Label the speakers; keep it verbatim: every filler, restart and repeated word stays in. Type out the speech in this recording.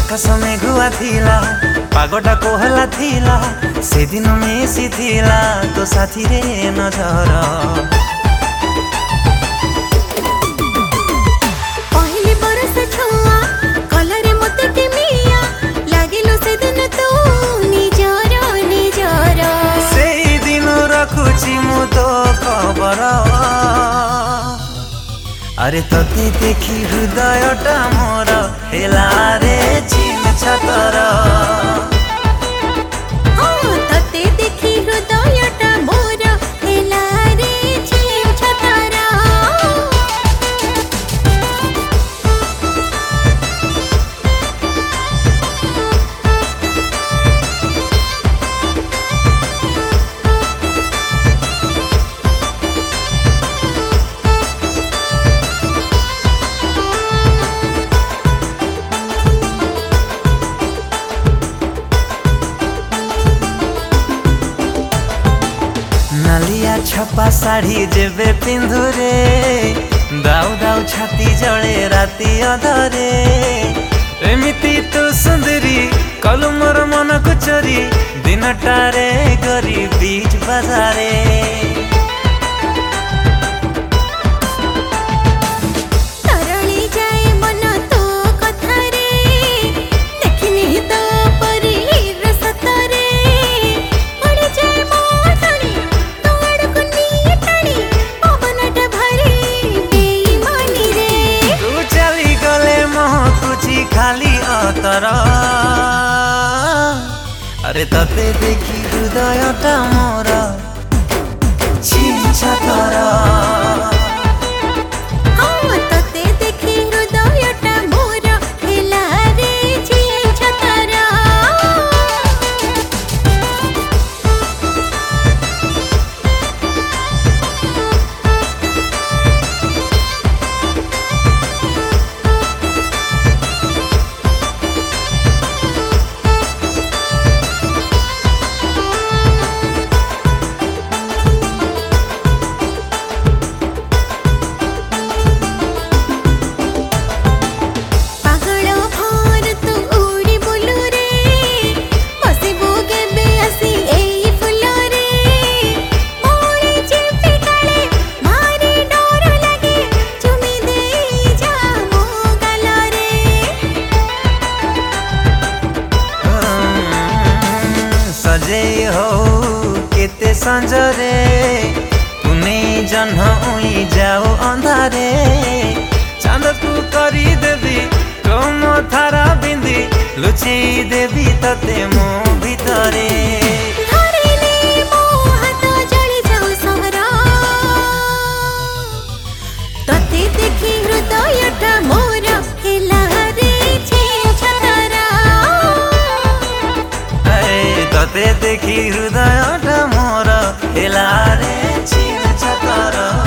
Speaker 1: आकाश में गुआ थिला पागटा कोहला थिला से दिन मिसी थिला तो साथी रे नजर
Speaker 2: पहली बरस छुआ कलरे मते के मिया लागिलो से दिन तो निजर निजर
Speaker 1: से दिन रखुची मु तो खबर अरे तते देखी हृदयटा मोर हेला रे चिन छतर
Speaker 2: हाँ तते देखी हृदयटा मोर हेला रे चिन छतर
Speaker 1: नालिया छपा साड़ी जेबे पिंधु रे दाउ दाउ छाती जले राती अधरे एमिति तो सुंदरी कलु मोर मन को चोरी दिनटारे गरी बीच बाजारे
Speaker 2: तरली जाए मन तो कथा रे देखिनी तो परी रसतरे पड़ जाए मोटनी तो अड़को नी टनी पवनटा भरी बेईमानी रे
Speaker 1: तू चली गले मोह तुझी खाली अतर अरे तते देखी हृदयटा मोर छिन छतर
Speaker 2: हाँ तते देखी हृदयटा मोर हेला रे छिन छतर
Speaker 1: सजे हो केते संजरे तूने जन्ह उई जाओ अंधारे चांद तू करी देवी तुम थारा बिंदी लुची देवी तते मो भितरे
Speaker 2: तते देखी हृदयटा मोर हेला रे छिन छतर
Speaker 1: तते देखी हृदयटा मोर हेला रे छिन छतर।